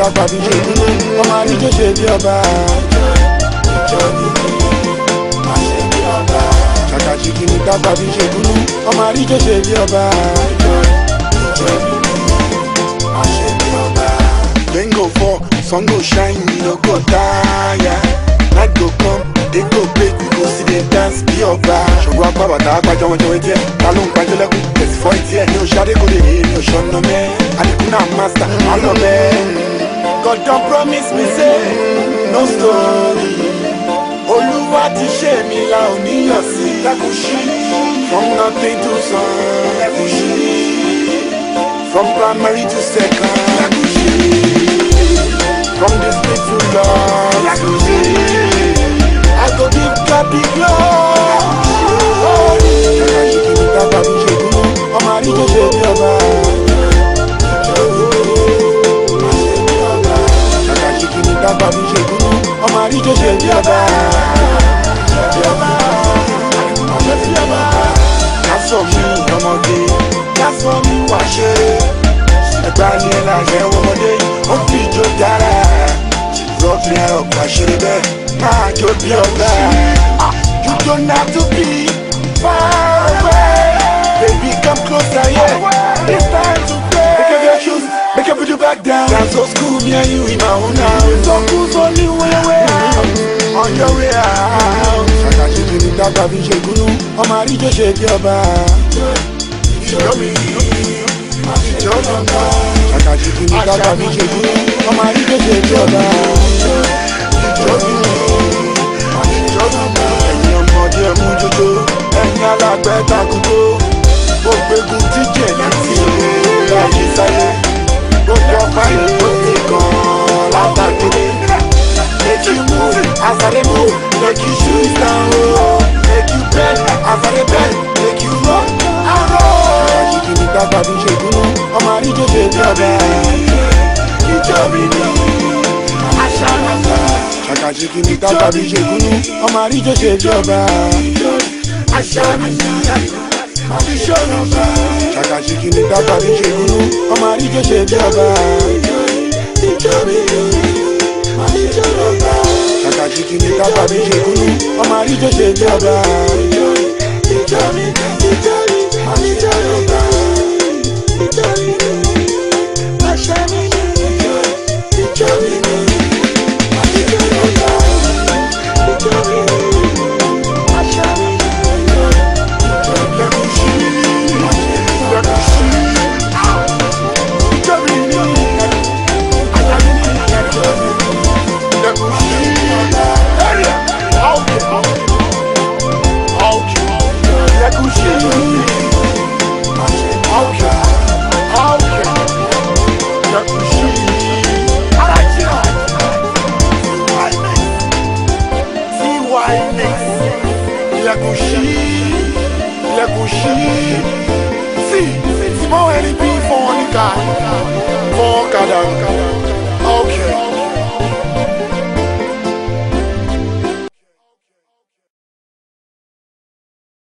dàgbà bí ṣe kúrú ọmọ àríjó ṣe bí ọba. ìjọ mi má ṣe bí ọba. ṣàkàṣìkì ní dàgbà bí ṣe kúrú ọmọ àríjó ṣe bí ọba. ìjọ mi má ṣe bí ọba. Rain go fall, sun go shine, we no go tire. Night go come, they go break, we go see them dance, be ọba. Ṣògo apá bàtà àgbàjọ wọn jọwọ́ díẹ̀, ta ló ń gbàjọ lẹ́kùn, tẹ̀sí fọ́ ìdí ẹ̀. Ní oṣù Adékò lè rí ní oṣù ọ̀nà mẹ́, Adékun náà master, I love it. God don promise me say, no story. Olúwa ti ṣe mi la ò níyàn sí. Lẹ́kùṣí, from nothing to some. Lẹ́kùṣí, from primary to second. Lẹ́kùṣí. From this big to love, I go give God the glory. Ṣàkàṣìkì ní dàgbà bí ṣe kúrú, ọmọ àríjó ṣe bí ọba. Ṣàkàṣìkì ní dàgbà bí ṣe kúrú, ọmọ àríjó ṣe bí ọba. Lásán mi ọmọdé, lásán mi wá ṣeré. Ẹgbà ni ẹ láṣẹ ọmọdé yìí, ó fi ìjó dára. Rọ́ọ̀kì ẹ ọ̀pá ṣeré bẹ́ẹ̀, máa jó bí ọ̀gá. You don't have to be far away. Baby, come closer, yeah. It's time to play. Make up your shoes, make up your back down. Dance so school, me and you in my own house. So cool's only way out. On your way out. Ṣàkàṣìkì ní dàgbà bí ṣe kúrú, ọmọ àríjó ṣe bí ọba. Ṣàkàṣìkì ní dàgbà bí ṣe kúrú, ọmọ àríjó ṣe bí ọba. Ẹ̀yin ọmọdé ẹ̀mú jójó, ẹ̀yin alágbẹ̀ takùtò. Gbogbo egun tíjẹ̀ láti láyé sáyé. Gbogbo ọ̀pá ìlú ti kàn látàgbére. Make you move as I dey move, make you shoot down low. Make you bend as I dey bend, make you roll and roll. Ṣàkàṣìkì ní dàgbà bí ṣe kúrú, ọmọ àríjó ṣe bí ọba. Ìjọ mi ni àṣà àṣà. Ṣàkàṣìkì ní dàgbà bí ṣe kúrú, ọmọ àríjó ṣe bí ọba. Àṣà mi ni àṣà ọba. Ṣàkàṣìkì ní dàgbà bí ṣe kúrú, ọmọ àríjó ṣe bí ọba. Ìjọ mi ni àṣà ọba. Ṣàkàṣìkì ní dàgbà bí ṣe kúrú, ọmọ àríjó ṣe bí ọba. Ìjọ mi ni àṣà ọba. Ìjọ mi ni àṣà mi ni. Ìjọ mi ni àṣà ọba. Ìjọ mi ni àṣà mi ni. Lẹ́kùṣí, lẹ́kùṣí. Ìjọ mi ni àṣà mi ni. Lẹ́kùṣí. Lẹ́kùṣí. Lẹ́kùṣí. See, small NEP for Monica, for Kadang.